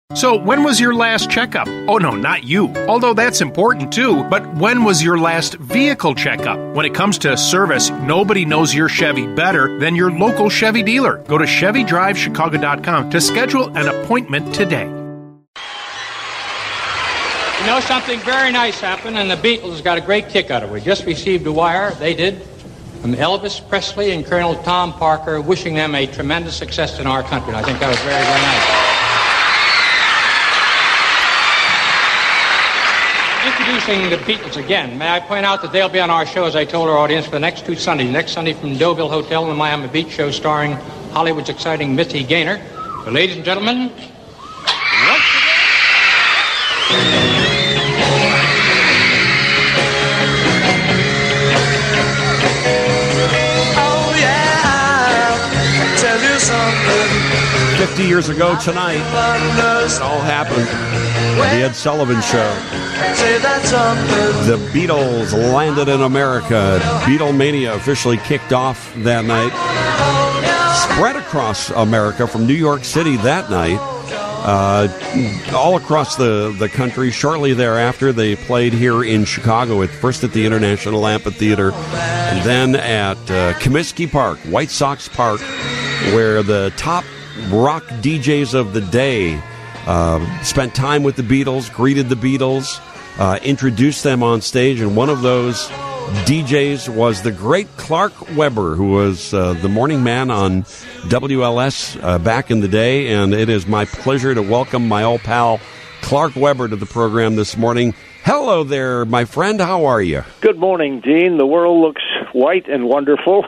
So, when was your last checkup? Oh, no, not you. Although that's important too, but when was your last vehicle checkup? When it comes to service, nobody knows your Chevy better than your local Chevy dealer. Go to ChevyDriveChicago.com to schedule an appointment today. You know, something very nice happened, and the Beatles got a great kick out of it. We just received a wire, they did, from Elvis Presley and Colonel Tom Parker, wishing them a tremendous success in our country. And I think that was very, very nice. Introducing the Beatles again, may I point out that they'll be on our show, as I told our audience, for the next 2 Sundays. Next Sunday from Deauville Hotel in the Miami Beach show starring Hollywood's exciting Mitzi Gaynor. So, ladies and gentlemen, once again... 50 years ago tonight, it all happened. The Ed Sullivan Show. The Beatles landed in America. Beatlemania officially kicked off that night. Spread across America from New York City that night. All across the country. Shortly thereafter, they played here in Chicago, first at the International Amphitheater, and then at Comiskey Park, White Sox Park, where the top rock DJs of the day spent time with the Beatles, greeted the Beatles, introduced them on stage, and one of those DJs was the great Clark Weber, who was the morning man on WLS back in the day, and it is my pleasure to welcome my old pal Clark Weber to the program this morning. Hello there, my friend. How are you? Good morning, Dean. The world looks white and wonderful.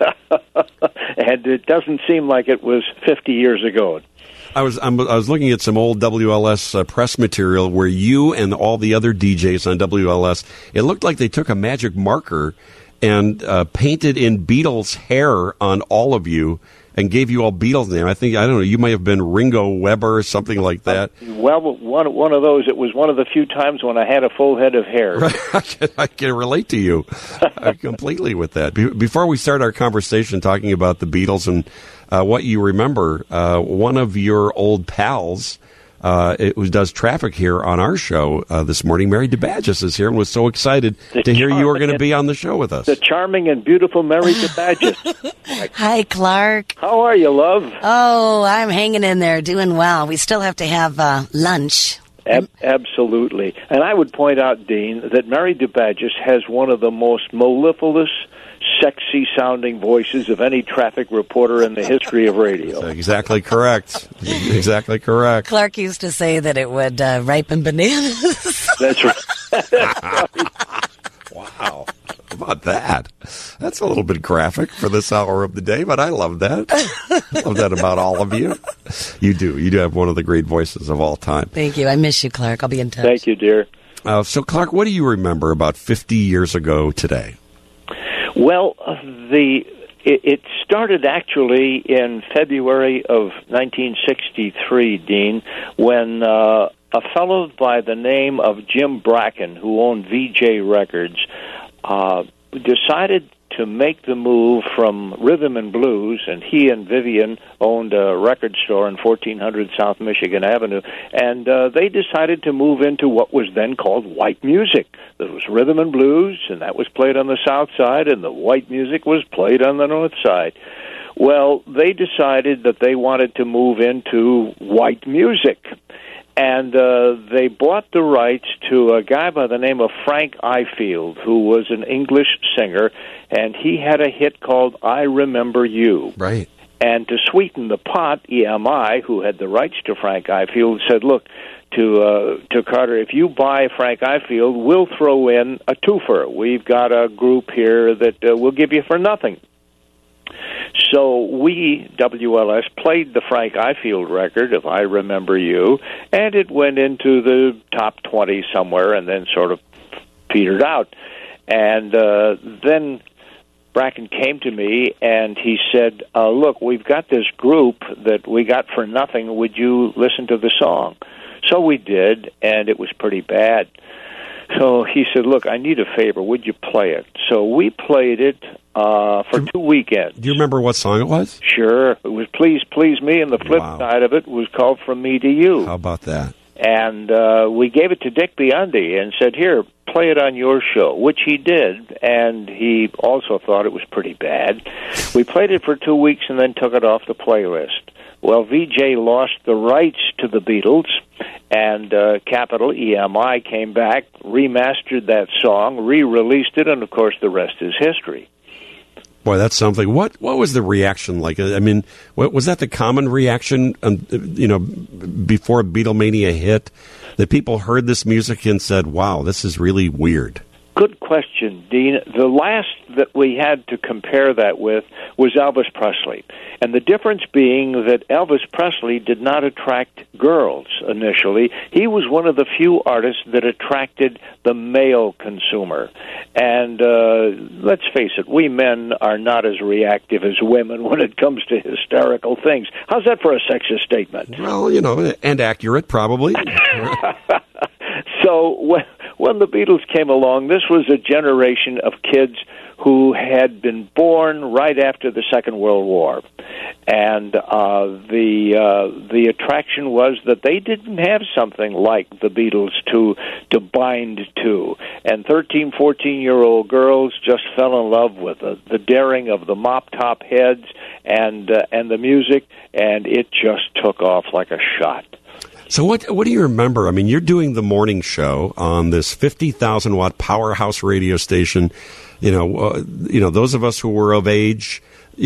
And it doesn't seem like it was 50 years ago. I was looking at some old WLS press material where you and all the other DJs on WLS, it looked like they took a magic marker and painted in Beatles hair on all of you and gave you all Beatles names. I don't know, you might have been Ringo Weber or something like that. Well, one of those, it was one of the few times when I had a full head of hair. I can relate to you completely with that. Before we start our conversation talking about the Beatles and what you remember, one of your old pals does traffic here on our show this morning, Mary DeBadges, is here and was so excited to hear you were going to be on the show with us. The charming and beautiful Mary DeBadges. Hi, Clark. How are you, love? Oh, I'm hanging in there, doing well. We still have to have lunch. Absolutely. And I would point out, Dean, that Mary DeBadges has one of the most mellifluous, sexy-sounding voices of any traffic reporter in the history of radio. That's exactly correct. Exactly correct. Clark used to say that it would ripen bananas. That's right. Wow. How about that? That's a little bit graphic for this hour of the day, but I love that. I love that about all of you. You do. You do have one of the great voices of all time. Thank you. I miss you, Clark. I'll be in touch. Thank you, dear. So, Clark, what do you remember about 50 years ago today? Well, it started actually in February of 1963, Dean, when a fellow by the name of Jim Bracken, who owned VJ Records, decided to make the move from rhythm and blues, and he and Vivian owned a record store in 1400 South Michigan Avenue, and they decided to move into what was then called white music. There was rhythm and blues, and that was played on the south side, and the white music was played on the north side. Well, they decided that they wanted to move into white music. And they bought the rights to a guy by the name of Frank Ifield, who was an English singer, and he had a hit called I Remember You. Right. And to sweeten the pot, EMI, who had the rights to Frank Ifield, said, look, to Carter, if you buy Frank Ifield, we'll throw in a twofer. We've got a group here that we'll give you for nothing. So we, WLS, played the Frank Ifield record of I Remember You, and it went into the top 20 somewhere and then sort of petered out. And then Bracken came to me and he said, look, we've got this group that we got for nothing. Would you listen to the song? So we did, and it was pretty bad. So he said, look, I need a favor. Would you play it? So we played it for 2 weekends. Do you remember what song it was? Sure. It was Please, Please Me, and the flip side of it was called From Me to You. How about that? And we gave it to Dick Biondi and said, here, play it on your show, which he did, and he also thought it was pretty bad. We played it for 2 weeks and then took it off the playlist. Well, VJ lost the rights to the Beatles, and Capital EMI came back, remastered that song, re-released it, and, of course, the rest is history. Boy, that's something. What was the reaction like? I mean, was that the common reaction, before Beatlemania hit, that people heard this music and said, wow, this is really weird? Good question, Dean. The last that we had to compare that with was Elvis Presley. And the difference being that Elvis Presley did not attract girls initially. He was one of the few artists that attracted the male consumer. And let's face it, we men are not as reactive as women when it comes to hysterical things. How's that for a sexist statement? Well, and accurate, probably. So when the Beatles came along, this was a generation of kids who had been born right after the Second World War. And the attraction was that they didn't have something like the Beatles to bind to. And 13, 14-year-old girls just fell in love with the daring of the mop-top heads and the music, and it just took off like a shot. So what do you remember? I mean, you're doing the morning show on this 50,000-watt powerhouse radio station. Those of us who were of age,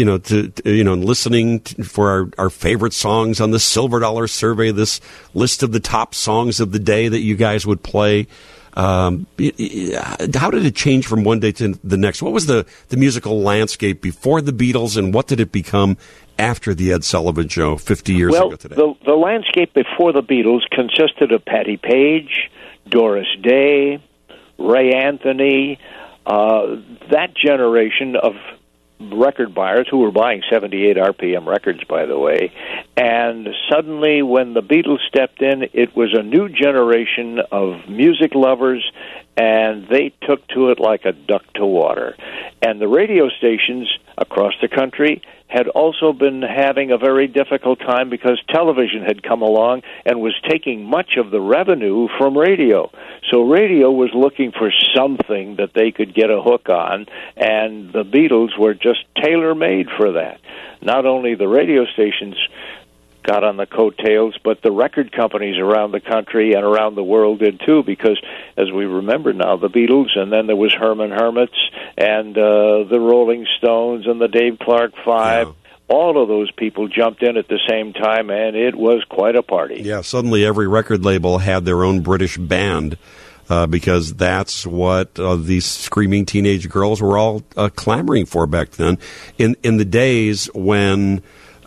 listening for our favorite songs on the Silver Dollar Survey, this list of the top songs of the day that you guys would play. How did it change from one day to the next? What was the musical landscape before the Beatles, and what did it become after the Ed Sullivan Show 50 years ago today? The landscape before the Beatles consisted of Patti Page, Doris Day, Ray Anthony, that generation of record buyers who were buying 78 RPM records, by the way. And suddenly, when the Beatles stepped in, it was a new generation of music lovers, and they took to it like a duck to water. And the radio stations across the country had also been having a very difficult time because television had come along and was taking much of the revenue from radio. So radio was looking for something that they could get a hook on, and the Beatles were just tailor-made for that. Not only the radio stations got on the coattails, but the record companies around the country and around the world did too, because as we remember now, the Beatles, and then there was Herman Hermits and the Rolling Stones and the Dave Clark Five. Yeah. All of those people jumped in at the same time, and it was quite a party. Yeah, suddenly every record label had their own British band, because that's what these screaming teenage girls were all clamoring for back then. In the days when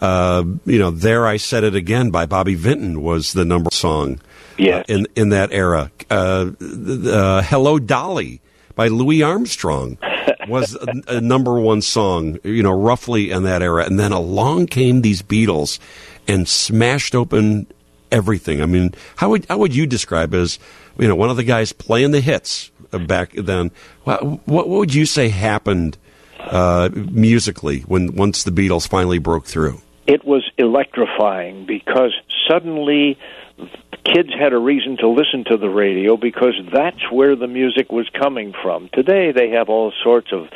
There I Said It Again by Bobby Vinton was the number song in that era. Hello, Dolly by Louis Armstrong was a number one song, roughly in that era. And then along came these Beatles and smashed open everything. I mean, how would you describe as, one of the guys playing the hits back then? What would you say happened musically once the Beatles finally broke through? It was electrifying because suddenly kids had a reason to listen to the radio because that's where the music was coming from. Today they have all sorts of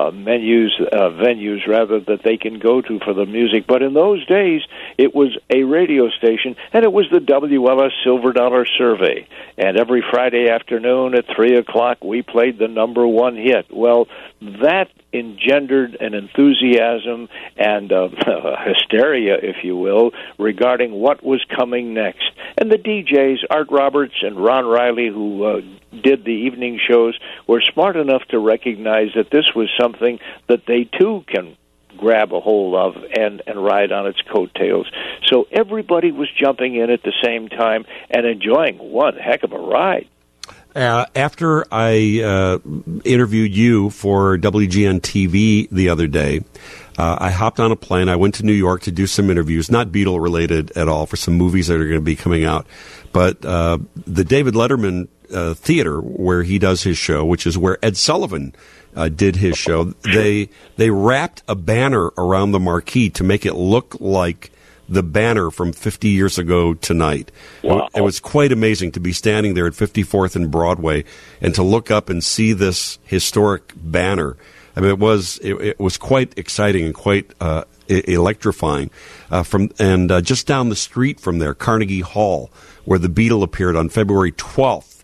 venues rather that they can go to for the music. But in those days, it was a radio station, and it was the WLS Silver Dollar Survey. And every Friday afternoon at 3 o'clock, we played the number one hit. Well, that engendered an enthusiasm and hysteria, if you will, regarding what was coming next. And the DJs, Art Roberts and Ron Riley, who did the evening shows, were smart enough to recognize that this was something that they, too, can grab a hold of and ride on its coattails. So everybody was jumping in at the same time and enjoying one heck of a ride. After I interviewed you for WGN-TV the other day, I hopped on a plane. I went to New York to do some interviews, not Beatle-related at all, for some movies that are going to be coming out. But the David Letterman Theater, where he does his show, which is where Ed Sullivan did his show. They wrapped a banner around the marquee to make it look like the banner from 50 years ago tonight. Wow. It was quite amazing to be standing there at 54th and Broadway and to look up and see this historic banner. I mean, it was quite exciting and quite electrifying. Just down the street from there, Carnegie Hall, where the Beatle appeared on February 12th,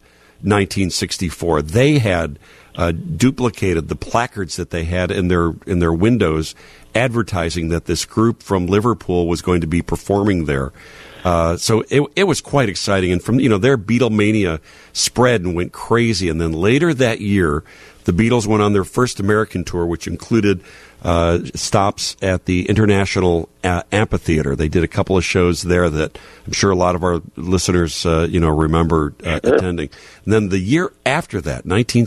1964, they had duplicated the placards that they had in their windows, advertising that this group from Liverpool was going to be performing there. So it was quite exciting. And from their Beatlemania spread and went crazy. And then later that year, the Beatles went on their first American tour, which included stops at the International Amphitheater. They did a couple of shows there that I'm sure a lot of our listeners, remember attending. And then the year after that,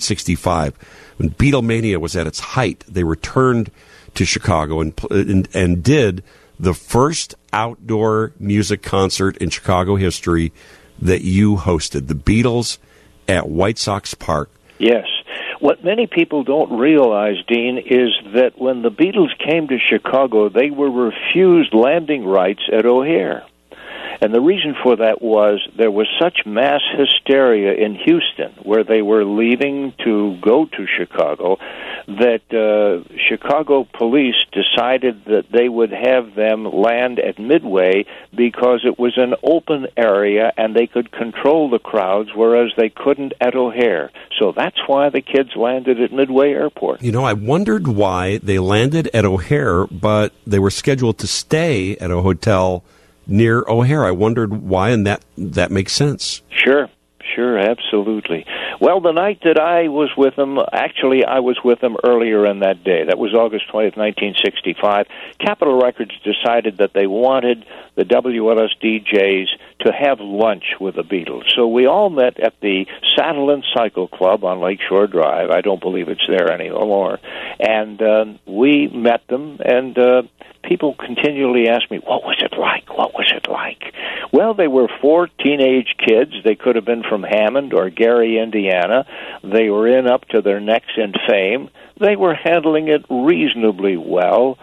1965, when Beatlemania was at its height, they returned to Chicago and did the first outdoor music concert in Chicago history that you hosted, the Beatles at White Sox Park. Yes. What many people don't realize, Dean, is that when the Beatles came to Chicago, they were refused landing rights at O'Hare. And the reason for that was there was such mass hysteria in Houston, where they were leaving to go to Chicago, that Chicago police decided that they would have them land at Midway because it was an open area and they could control the crowds, whereas they couldn't at O'Hare. So that's why the kids landed at Midway Airport. I wondered why they landed at O'Hare, but they were scheduled to stay at a hotel near O'Hare. I wondered why, and that makes sense. Sure, absolutely. Well, the night that I was with them, actually I was with them earlier in that day. That was August 20th, 1965. Capitol Records decided that they wanted the WLS DJs to have lunch with the Beatles. So we all met at the Saddle and Cycle Club on Lakeshore Drive. I don't believe it's there anymore. And we met them, and people continually asked me, what was it like? What was it like? Well, they were 4 teenage kids. They could have been from Hammond or Gary, Indiana. They were in up to their necks in fame. They were handling it reasonably well,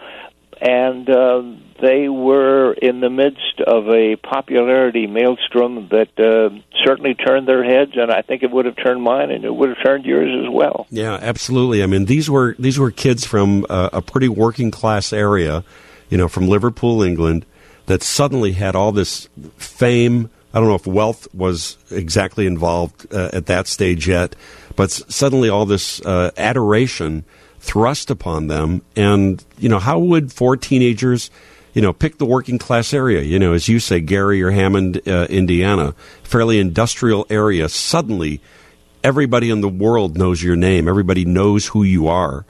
and they were in the midst of a popularity maelstrom that certainly turned their heads, and I think it would have turned mine, and it would have turned yours as well. Yeah, absolutely. I mean, these were kids from a pretty working class area, from Liverpool, England, that suddenly had all this fame. I don't know if wealth was exactly involved at that stage yet, but suddenly all this adoration thrust upon them. And, how would 4 teenagers, pick the working class area? As you say, Gary or Hammond, Indiana, fairly industrial area. Suddenly, everybody in the world knows your name. Everybody knows who you are.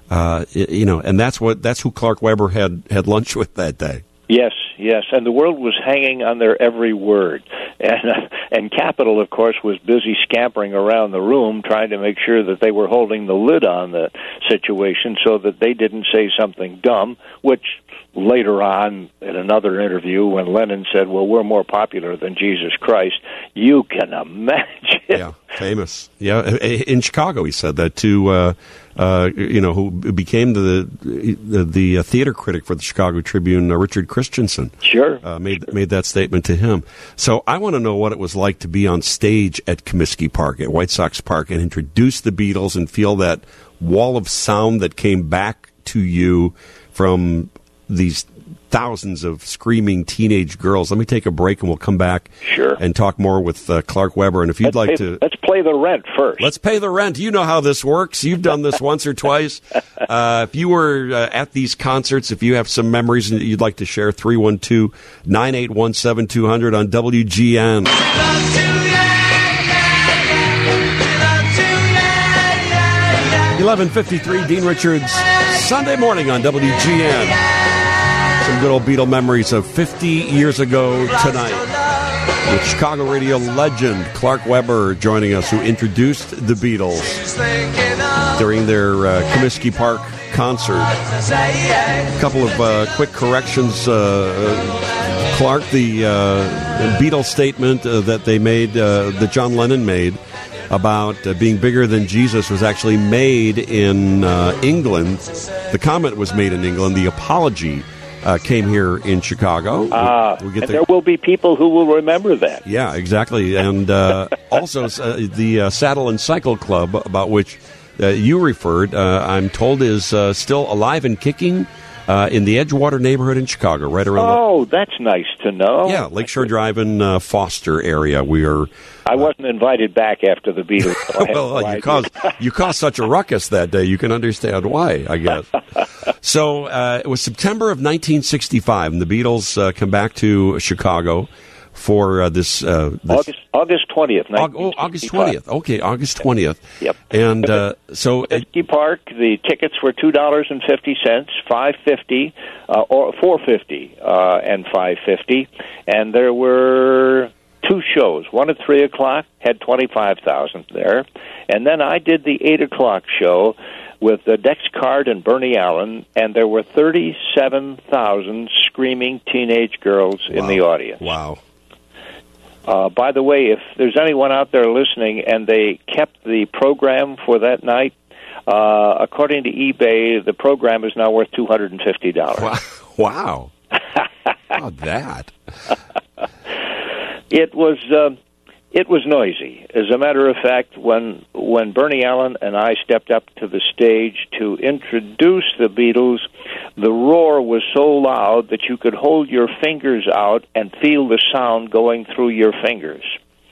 And that's who Clark Webber had lunch with that day. Yes, and the world was hanging on their every word. And Capitol, of course, was busy scampering around the room trying to make sure that they were holding the lid on the situation so that they didn't say something dumb, which later on in another interview when Lennon said, well, we're more popular than Jesus Christ, you can imagine. Yeah, famous. Yeah, in Chicago he said that to, who became the theater critic for the Chicago Tribune, Richard Christensen. Sure. Made that statement to him. So I want to know what it was like to be on stage at Comiskey Park, at White Sox Park, and introduce the Beatles and feel that wall of sound that came back to you from these thousands of screaming teenage girls. Let me take a break and we'll come back and talk more with Clark Webber. And if you'd like to... Let's play the rent first. Let's pay the rent. You know how this works. You've done this once or twice. If you were at these concerts, if you have some memories that you'd like to share, 312-981-7200 on WGN. 11:53, Dean Richards, Sunday morning on WGN. Some good old Beatle memories of 50 years ago tonight. With Chicago radio legend Clark Webber joining us, who introduced the Beatles during their Comiskey Park concert. A couple of quick corrections. Clark, the Beatles statement that they made, that John Lennon made, about being bigger than Jesus was actually made in England. The Comet was made in England. The Apology came here in Chicago. And there will be people who will remember that. Yeah, exactly. And also the Saddle and Cycle Club, about which you referred, I'm told is still alive and kicking in the Edgewater neighborhood in Chicago, right around. Oh, that's nice to know. Yeah, Lakeshore Drive in Foster area. We are. I wasn't invited back after the Beatles. So well, you caused such a ruckus that day. You can understand why, I guess. So it was September of 1965, and the Beatles come back to Chicago for this August 20th. August 20th. Okay, August 20th. Yep. And so Whiskey Park, the tickets were $2.50, $5.50, or $4.50, and $5.50, and there were 2 shows. One at 3:00 had 25,000 there, and then I did the 8:00 show with Dex Card and Bernie Allen, and there were 37,000 screaming teenage girls in the audience. Wow. By the way, if there's anyone out there listening and they kept the program for that night, according to eBay, the program is now worth $250. Wow. How about that? It was noisy. As a matter of fact, when Bernie Allen and I stepped up to the stage to introduce the Beatles, the roar was so loud that you could hold your fingers out and feel the sound going through your fingers.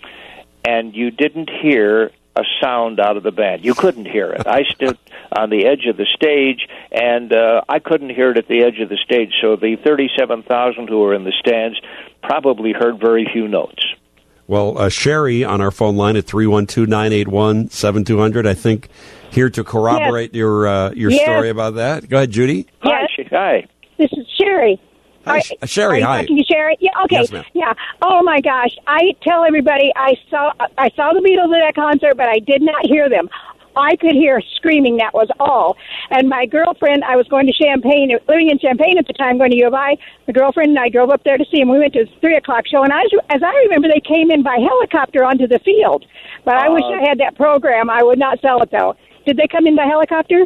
And you didn't hear a sound out of the band. You couldn't hear it. I stood on the edge of the stage, and I couldn't hear it at the edge of the stage, so the 37,000 who were in the stands probably heard very few notes. Well, Sherry on our phone line at 312-981-7200, I think, here to corroborate your story about that. Go ahead, Judy. Yes. Hi. This is Sherry. Hi, Sherry. Hi. Talking to Sherry? Yeah. Okay. Yes, ma'am. Yeah. Oh my gosh! I tell everybody I saw the Beatles at that concert, but I did not hear them. I could hear screaming. That was all. And my girlfriend, I was going to Champaign, living in Champaign at the time, going to U of I. My girlfriend and I drove up there to see them. We went to the 3:00 show, and as I remember, they came in by helicopter onto the field. But I wish I had that program. I would not sell it though. Did they come in by helicopter?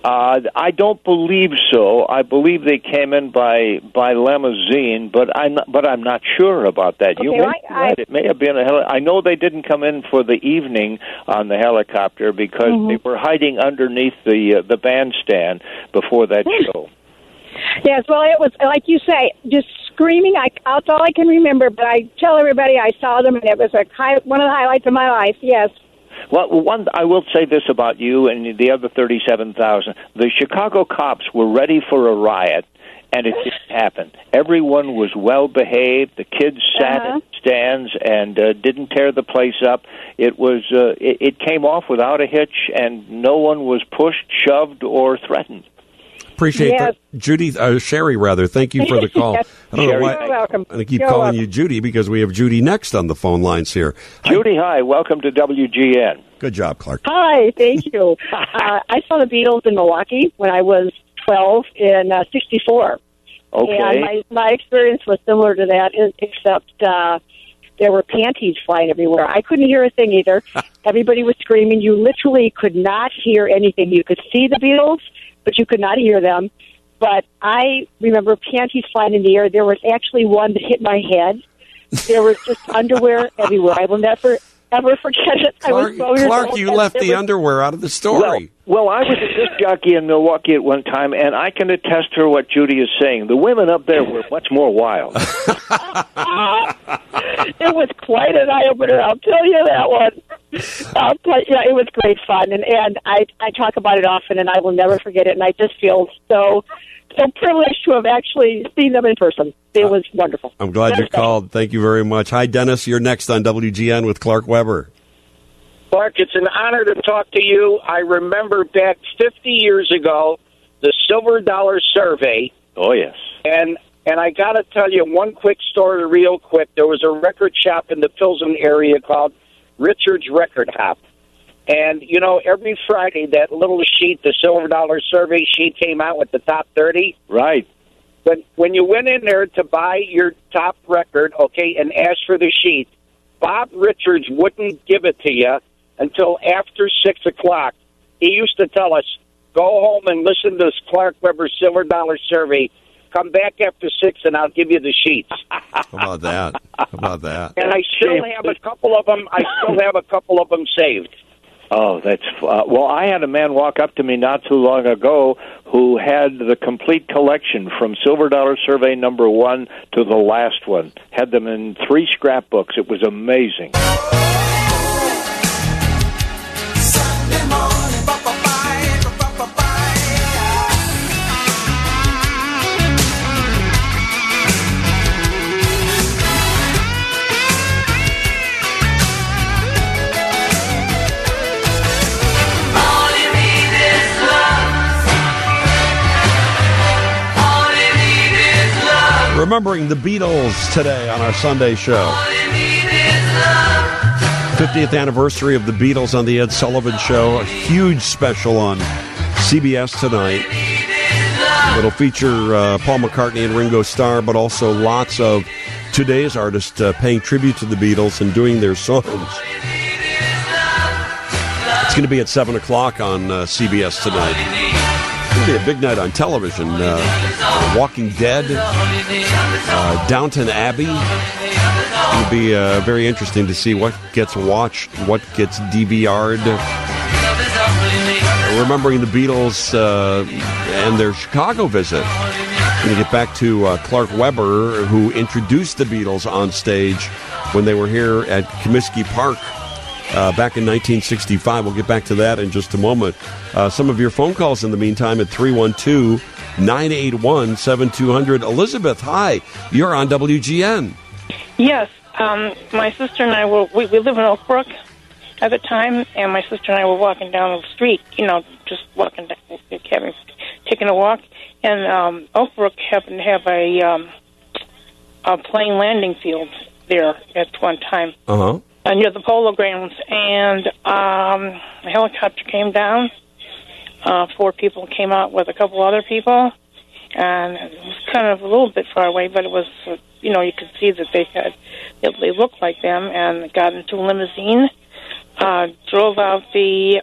I don't believe so. I believe they came in by limousine, but I'm not sure about that. Okay, You may be right. It may have been I know they didn't come in for the evening on the helicopter because they were hiding underneath the bandstand before that show. Yes, well, it was like you say, just screaming. That's all I can remember. But I tell everybody I saw them, and it was one of the highlights of my life. Yes. Well, I will say this about you and the other 37,000. The Chicago cops were ready for a riot, and it didn't happen. Everyone was well behaved. The kids sat in stands and didn't tear the place up. It was it came off without a hitch, and no one was pushed, shoved, or threatened. Appreciate that. Judy, Sherry, rather. Thank you for the call. Yes. I don't know why You're welcome. I keep calling you Judy because we have Judy next on the phone lines here. Judy, hi. Welcome to WGN. Good job, Clark. Hi, thank you. I saw the Beatles in Milwaukee when I was 12 in '64. Okay. And my experience was similar to that, except there were panties flying everywhere. I couldn't hear a thing either. Everybody was screaming. You literally could not hear anything. You could see the Beatles, but you could not hear them. But I remember panties flying in the air. There was actually one that hit my head. There was just underwear everywhere. I will never, ever forget it. Clark, you left the underwear out of the story. Well, I was a disc jockey in Milwaukee at one time, and I can attest to what Judy is saying. The women up there were much more wild. It was quite an eye-opener, I'll tell you that one. It was great fun, and I talk about it often, and I will never forget it, and I just feel so privileged to have actually seen them in person. It was wonderful. I'm glad you called. Thank you very much. Hi, Dennis. You're next on WGN with Clark Weber. Clark, it's an honor to talk to you. I remember back 50 years ago, the Silver Dollar Survey. Oh, yes. And I got to tell you one quick story real quick. There was a record shop in the Pilsen area called Richard's Record Hop. And, you know, every Friday, that little sheet, the Silver Dollar Survey sheet, came out with the top 30. Right. But when you went in there to buy your top record, okay, and asked for the sheet, Bob Richards wouldn't give it to you until after 6 o'clock. He used to tell us, go home and listen to this Clark Webber Silver Dollar Survey. Come back after 6 and I'll give you the sheets. How about that? How about that? And I still have a couple of them saved. Oh, that's well. I had a man walk up to me not too long ago who had the complete collection from Silver Dollar Survey number 1 to the last one. Had them in 3 scrapbooks. It was amazing. Remembering the Beatles today on our Sunday show. 50th anniversary of the Beatles on the Ed Sullivan Show. A huge special on CBS tonight. It'll feature Paul McCartney and Ringo Starr, but also lots of today's artists paying tribute to the Beatles and doing their songs. It's going to be at 7 o'clock on CBS tonight. It's going to be a big night on television. Walking Dead, Downton Abbey. It'll be very interesting to see what gets watched, what gets DVR'd. Remembering the Beatles and their Chicago visit. We're going to get back to Clark Webber, who introduced the Beatles on stage when they were here at Comiskey Park back in 1965. We'll get back to that in just a moment. Some of your phone calls in the meantime at 312-981-7200. Elizabeth, hi. You're on WGN. Yes. My sister and I we live in Oak Brook at the time, and my sister and I were walking down the street, just walking down, taking a walk, and Oak Brook happened to have a plane landing field there at one time. Uh-huh. Near the Polo Grounds, and a helicopter came down. 4 people came out with a couple other people, and it was kind of a little bit far away, but it was, you could see that they looked like them, and got into a limousine, drove out the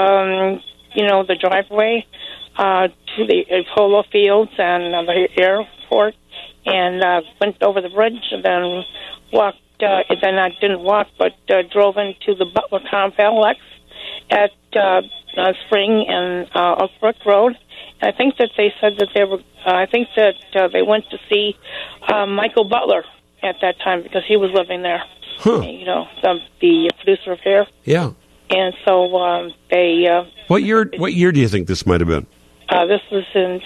driveway to the polo fields and the airport, and went over the bridge, and then walked. Then I didn't walk, but drove into the Butler Complex at Spring and Oak Brook Road. And I think that they said that they were. I think that they went to see Michael Butler at that time because he was living there. Huh. The producer of Hair. Yeah. And so they. What year do you think this might have been? This was in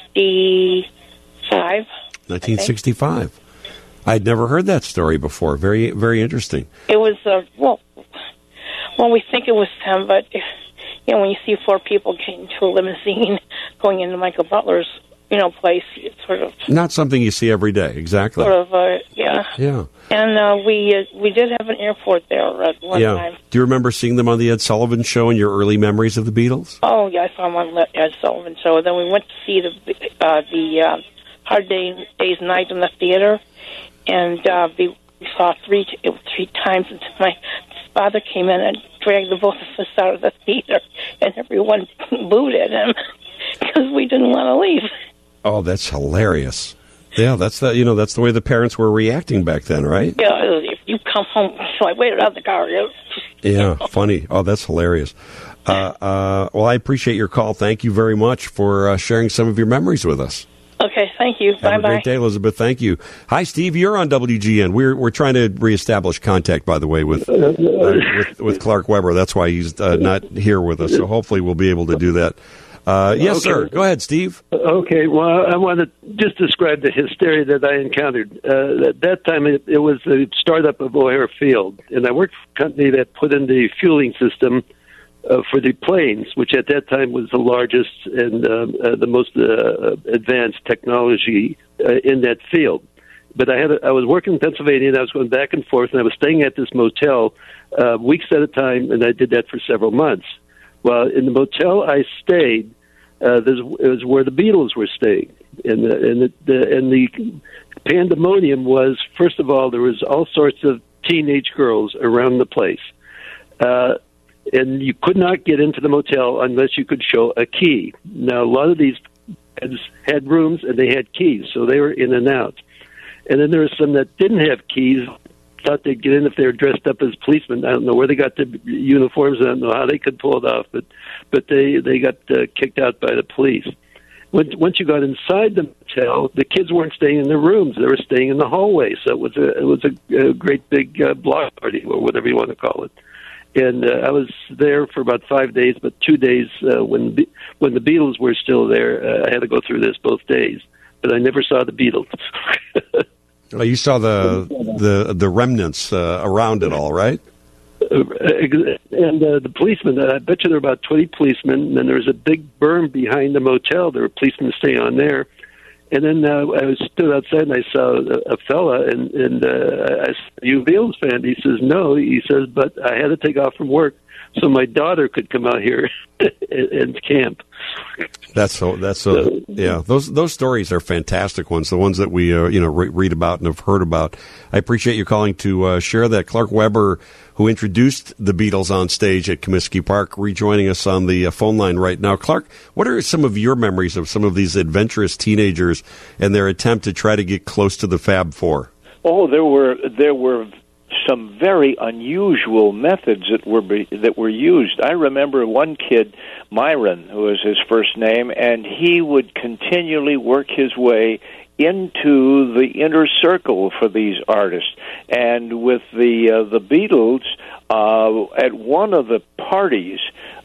1965. 1965. I'd never heard that story before. Very, very interesting. It was, well, we think it was them, but, when you see 4 people getting into a limousine going into Michael Butler's, place, it's sort of... Not something you see every day, exactly. Sort of, yeah. Yeah. And we did have an airport there at one time. Do you remember seeing them on the Ed Sullivan Show in your early memories of the Beatles? Oh, yeah, I saw them on the Ed Sullivan Show. Then we went to see the Hard Day's Night in the theater. And we saw 3 times until my father came in and dragged the both of us out of the theater, and everyone booed at him because we didn't want to leave. Oh, that's hilarious! Yeah, that's the way the parents were reacting back then, right? Yeah, if you come home, so I waited out the car. Yeah, funny. Oh, that's hilarious. Well, I appreciate your call. Thank you very much for sharing some of your memories with us. Okay, thank you. Bye-bye. Have a great day, Elizabeth. Thank you. Hi, Steve. You're on WGN. We're trying to reestablish contact, by the way, with Clark Webber. That's why he's not here with us. So hopefully we'll be able to do that. Yes, okay. Sir. Go ahead, Steve. Okay. Well, I want to just describe the hysteria that I encountered. At that time, it was the startup of O'Hare Field, and I worked for a company that put in the fueling system for the planes, which at that time was the largest and the most advanced technology in that field. But I was working in Pennsylvania, and I was going back and forth, and I was staying at this motel weeks at a time, and I did that for several months. Well, in the motel I stayed, it was where the Beatles were staying, and the pandemonium was, first of all, there was all sorts of teenage girls around the place. and you could not get into the motel unless you could show a key. Now, a lot of these beds had rooms, and they had keys, so they were in and out. And then there were some that didn't have keys, thought they'd get in if they were dressed up as policemen. I don't know where they got the uniforms. I don't know how they could pull it off, but they got kicked out by the police. Once you got inside the motel, the kids weren't staying in their rooms; they were staying in the hallway. So it was a great big block party, or whatever you want to call it. And I was there for about 5 days, but 2 days when the Beatles were still there, I had to go through this both days. But I never saw the Beatles. Well, you saw the remnants around it all, right? And the policemen, I bet you there were about 20 policemen, and then there was a big berm behind the motel. There were policemen staying on there. And then I stood outside, and I saw a fella, and I said, "You a Beatles fan?" He says, "No." He says, "But I had to take off from work so my daughter could come out here and camp." That's so. Yeah. Those stories are fantastic ones. The ones that we read about and have heard about. I appreciate you calling to share that. Clark Weber, who introduced the Beatles on stage at Comiskey Park, rejoining us on the phone line right now. Clark, what are some of your memories of some of these adventurous teenagers and their attempt to try to get close to the Fab Four? Oh, there were some very unusual methods that were used. I remember one kid, Myron, who was his first name, and he would continually work his way into the inner circle for these artists. And with the Beatles, at one of the parties,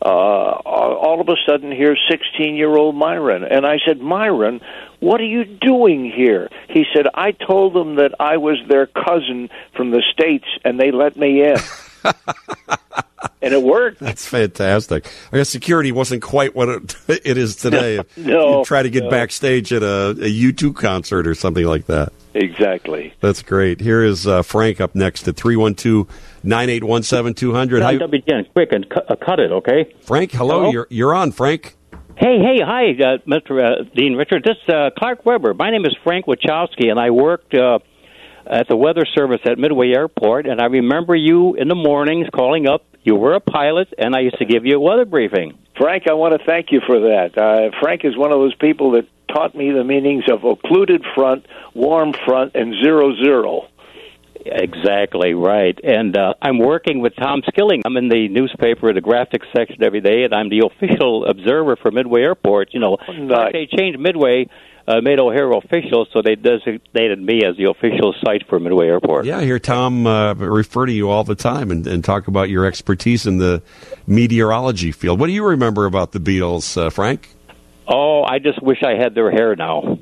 all of a sudden here's 16-year-old Myron. And I said, "Myron, what are you doing here?" He said, "I told them that I was their cousin from the States, and they let me in." And it worked. That's fantastic. I guess security wasn't quite what it is today. No, you try to get backstage at a U2 concert or something like that. Exactly. That's great. Here is Frank up next at 312-981-7200. Hi, WGN, quick and cut it, okay? Frank, hello. You're on, Frank. Hey, hi, Mr. Dean Richard. This is Clark Weber. My name is Frank Wachowski, and I worked at the weather service at Midway Airport, and I remember you in the mornings calling up. You were a pilot, and I used to give you a weather briefing. Frank, I want to thank you for that. Frank is one of those people that taught me the meanings of occluded front, warm front, and 0-0. Exactly, right. And I'm working with Tom Skilling. I'm in the newspaper, the graphics section every day, and I'm the official observer for Midway Airport. You know, nice. They changed Midway, made O'Hare official, so they designated me as the official site for Midway Airport. Yeah, I hear Tom refer to you all the time and talk about your expertise in the meteorology field. What do you remember about the Beatles, Frank? Oh, I just wish I had their hair now.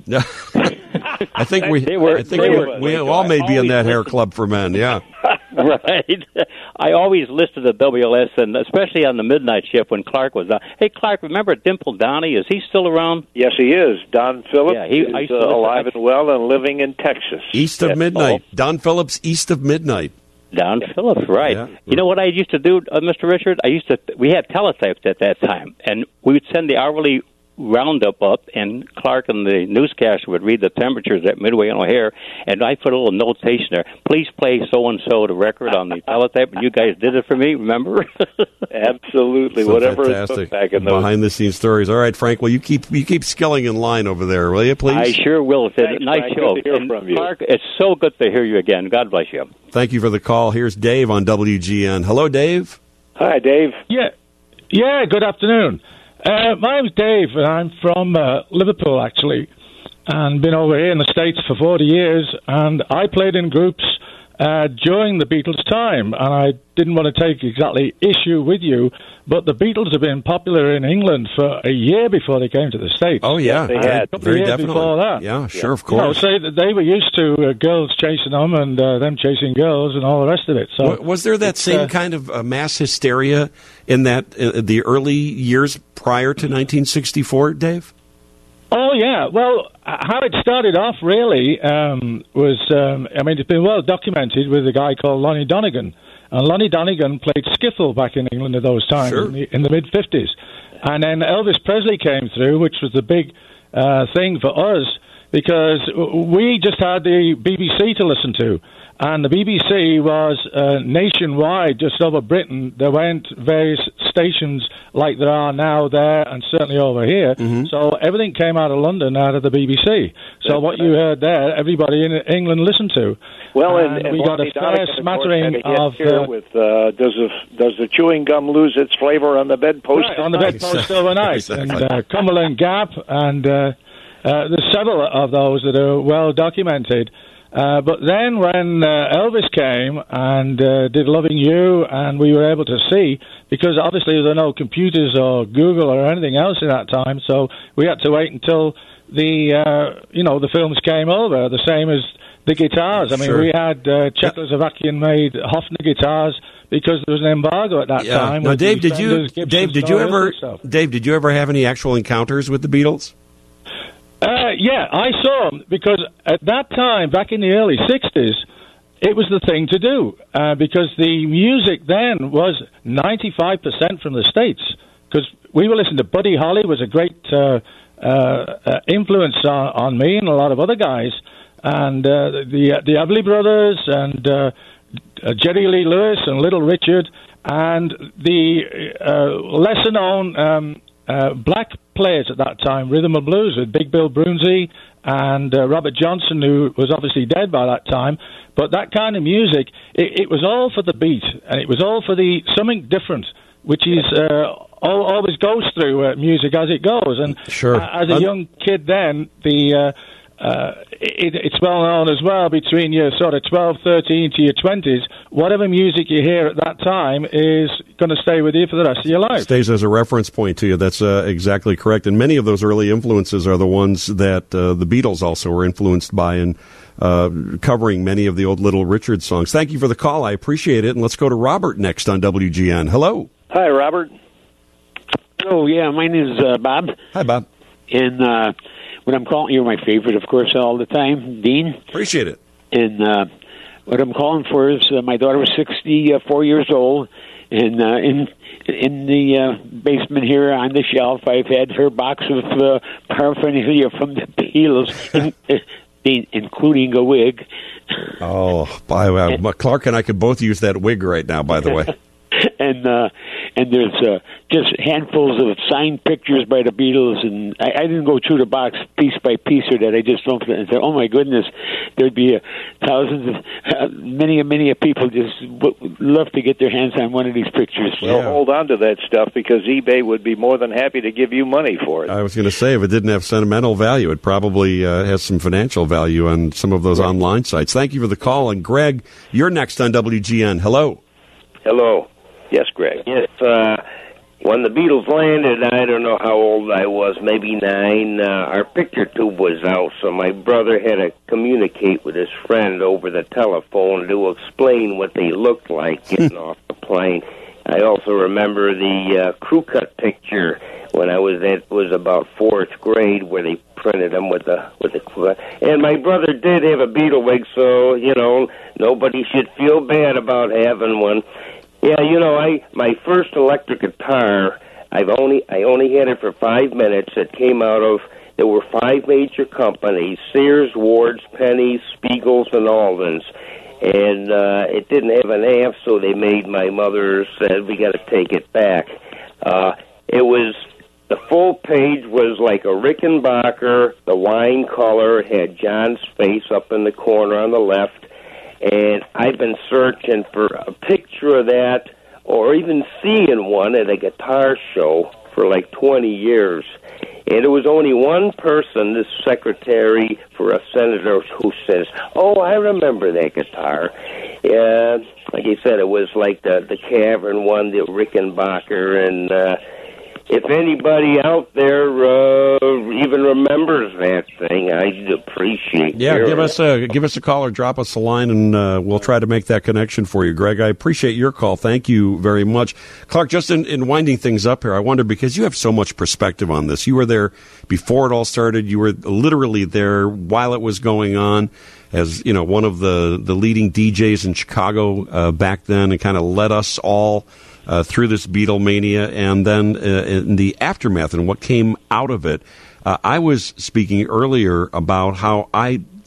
I think we all may be in that hair club for men, yeah. Right. I always listed the WLS, and especially on the midnight shift when Clark was on. Hey, Clark, remember Dimple Downey? Is he still around? Yes, he is. Don Phillips is alive and well and living in Texas. East of midnight. Don Phillips, east of midnight. Don Phillips, right. Yeah. You know what I used to do, Mr. Richard? We had teletypes at that time, and we would send the hourly roundup up, and Clark and the newscaster would read the temperatures at Midway and O'Hare, and I put a little notation there. Please play so-and-so the record on the teletype, and you guys did it for me, remember? Absolutely. So whatever fantastic. Is back in those behind-the-scenes stories. All right, Frank, well, you keep Skilling in line over there, will you, please? I sure will. It's a nice Frank. show. Good to hear and from you. Clark, it's so good to hear you again. God bless you. Thank you for the call. Here's Dave on WGN. Hello, Dave. Hi, Dave. Yeah, good afternoon. My name's Dave, and I'm from Liverpool, actually, and been over here in the States for 40 years, and I played in groups during the Beatles' time, and I didn't want to take exactly issue with you, but the Beatles have been popular in England for a year before they came to the States. Oh, yeah. They had. A couple Very of years definitely. before that. Yeah, sure, of course. So that they were used to girls chasing them and them chasing girls and all the rest of it. So was there that same kind of mass hysteria in that the early years prior to 1964, Dave? Oh, yeah. Well, how it started off, really, was, it's been well documented with a guy called Lonnie Donegan. And Lonnie Donegan played skiffle back in England at those times, sure. in the mid-50s. And then Elvis Presley came through, which was the big thing for us, because we just had the BBC to listen to. And the BBC was nationwide, just over Britain. There weren't various stations like there are now there, and certainly over here. Mm-hmm. So everything came out of London, out of the BBC. So what you heard there, everybody in England listened to. Well, and we got a fair smattering of... with, does the chewing gum lose its flavor on the bedpost? Right, on the bedpost overnight. Exactly. And Cumberland Gap, and there's several of those that are well documented. But then when Elvis came and did Loving You, and we were able to see, because obviously there were no computers or Google or anything else in that time, so we had to wait until the films came over, the same as the guitars. I mean, we had Czechoslovakian-made Hofner guitars because there was an embargo at that time. Now, Dave, did you ever have any actual encounters with the Beatles? Yeah, I saw them because at that time, back in the early 60s, it was the thing to do because the music then was 95% from the States, because we were listening to Buddy Holly, was a great influence on me and a lot of other guys, and the Everly Brothers and Jerry Lee Lewis and Little Richard, and the lesser-known black players at that time, rhythm and blues, with Big Bill Broonzy and Robert Johnson, who was obviously dead by that time. But that kind of music, it was all for the beat, and it was all for something different, which is always goes through music as it goes. And as a young kid then, it's well known as well, between your sort of 12, 13 to your 20s, whatever music you hear at that time is going to stay with you for the rest of your life. Stays as a reference point to you. That's exactly correct. And many of those early influences are the ones that the Beatles also were influenced by, and covering many of the old Little Richard songs. Thank you for the call. I appreciate it. And let's go to Robert next on WGN. Hello. Hi, Robert. Oh, yeah, my name is Bob. Hi, Bob. And what I'm calling, you're my favorite, of course, all the time, Dean. Appreciate it. And what I'm calling for is my daughter was 64 years old, and in the basement here on the shelf, I've had her box of paraphernalia from the Beatles, including a wig. Oh, Clark and I could both use that wig right now, by the way. And there's just handfuls of signed pictures by the Beatles, and I didn't go through the box piece by piece or that. I just don't and said, oh my goodness, there'd be thousands of many people just would love to get their hands on one of these pictures. Well, hold on to that stuff, because eBay would be more than happy to give you money for it. I was going to say, if it didn't have sentimental value, it probably has some financial value on some of those online sites. Thank you for the call. And Greg, you're next on WGN. Hello. Hello. Yes, Greg. Yes, when the Beatles landed, I don't know how old I was, maybe 9, our picture tube was out, so my brother had to communicate with his friend over the telephone to explain what they looked like getting off the plane. I also remember the crew cut picture when I was about 4th grade, where they printed them with the and my brother did have a Beatle wig, so nobody should feel bad about having one. Yeah, my first electric guitar, I only had it for 5 minutes. It came out of, there were 5 major companies: Sears, Wards, Penny's, Spiegels, and Alden's. And it didn't have an amp, so they made my mother said, we got to take it back. The full page was like a Rickenbacker, the wine color, had John's face up in the corner on the left. And I've been searching for a picture of that, or even seeing one at a guitar show, for like 20 years. And there was only one person, the secretary for a senator, who says, oh, I remember that guitar. Like I said, it was like the Cavern one, the Rickenbacker, and if anybody out there even remembers that thing, I'd appreciate it. Yeah, give us a call or drop us a line, and we'll try to make that connection for you, Greg. I appreciate your call. Thank you very much. Clark, just in winding things up here, I wonder, because you have so much perspective on this. You were there before it all started. You were literally there while it was going on, as one of the leading DJs in Chicago back then, and kind of led us all through this Beatlemania, and then in the aftermath and what came out of it. I was speaking earlier about how I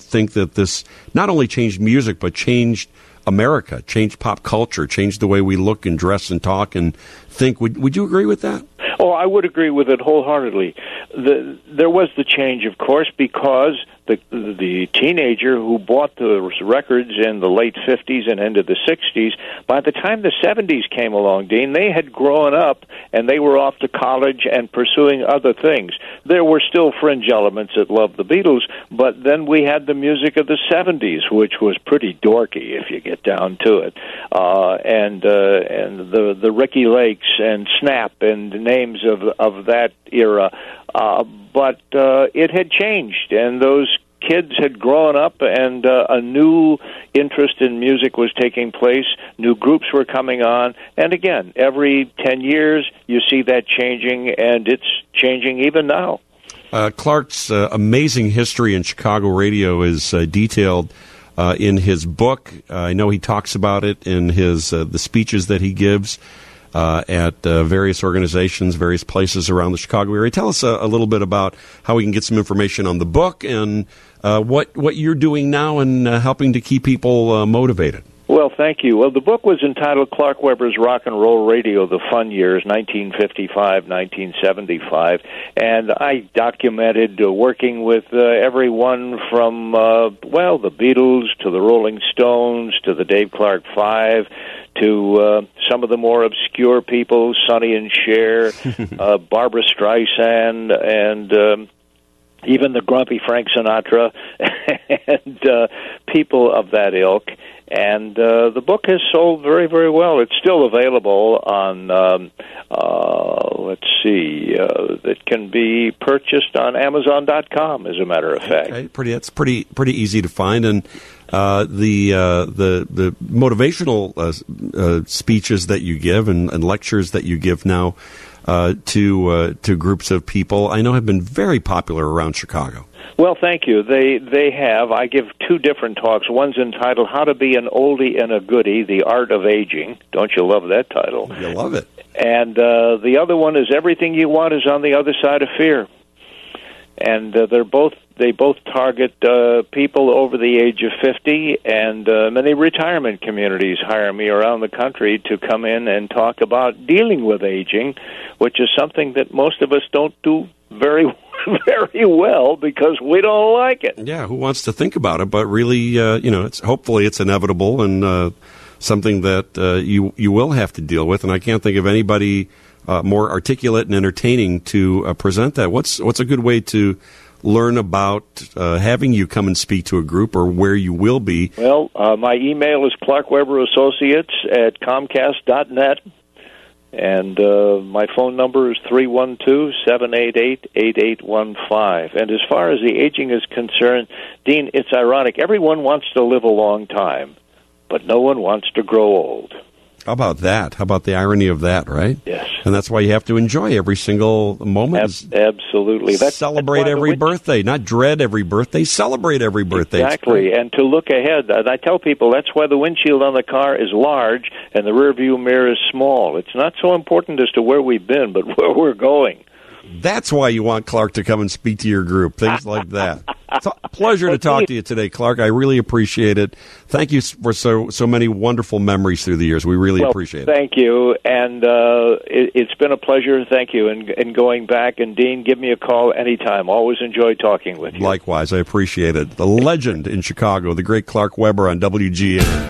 think that this not only changed music, but changed America, changed pop culture, changed the way we look and dress and talk and think. Would you agree with that? Oh, I would agree with it wholeheartedly. There was the change, of course, because the teenager who bought the records in the late 50s and into the 60s, by the time the 70s came along, Dean, they had grown up and they were off to college and pursuing other things. There were still fringe elements that loved the Beatles, but then we had the music of the 70s, which was pretty dorky if you get down to it, and the Ricky Lakes and Snap and the names of that era. But it had changed, and those kids had grown up, and a new interest in music was taking place. New groups were coming on, and again, every 10 years you see that changing, and it's changing even now. Clark's amazing history in Chicago radio is detailed in his book. I know he talks about it in his the speeches that he gives at various organizations, various places around the Chicago area. Tell us a little bit about how we can get some information on the book and what you're doing now and helping to keep people motivated. Well, thank you. Well, the book was entitled Clark Weber's Rock and Roll Radio, The Fun Years, 1955-1975, and I documented working with everyone from, the Beatles to the Rolling Stones to the Dave Clark Five to some of the more obscure people, Sonny and Cher, Barbra Streisand, and even the grumpy Frank Sinatra, and people of that ilk. And the book has sold very, very well. It's still available on, it can be purchased on Amazon.com, as a matter of fact. Okay, it's pretty easy to find. And the motivational speeches that you give and lectures that you give now to groups of people, I know have been very popular around Chicago. Well, thank you. They have. I give two different talks. One's entitled How to Be an Oldie and a Goodie, The Art of Aging. Don't you love that title? You love it. And the other one is Everything You Want is on the Other Side of Fear. And they both target people over the age of 50, and many retirement communities hire me around the country to come in and talk about dealing with aging, which is something that most of us don't do very well because we don't like it. Yeah, who wants to think about it? But really, hopefully it's inevitable and something that you will have to deal with. And I can't think of anybody more articulate and entertaining to present that. What's a good way to learn about having you come and speak to a group, or where you will be? Well, my email is clarkweber.associates@comcast.net. And my phone number is 312-788-8815. And as far as the aging is concerned, Dean, it's ironic. Everyone wants to live a long time, but no one wants to grow old. How about that? How about the irony of that, right? Yes. And that's why you have to enjoy every single moment. Absolutely. Celebrate every birthday, not dread every birthday. Celebrate every birthday. Exactly, and to look ahead. And I tell people that's why the windshield on the car is large and the rearview mirror is small. It's not so important as to where we've been, but where we're going. That's why you want Clark to come and speak to your group, things like that. It's a pleasure to talk to you today, Clark. I really appreciate it. Thank you for so many wonderful memories through the years. We really appreciate it. Thank you, and it's been a pleasure. Thank you, and going back. And Dean, give me a call anytime. Always enjoy talking with you. Likewise, I appreciate it. The legend in Chicago, the great Clark Weber on WGN.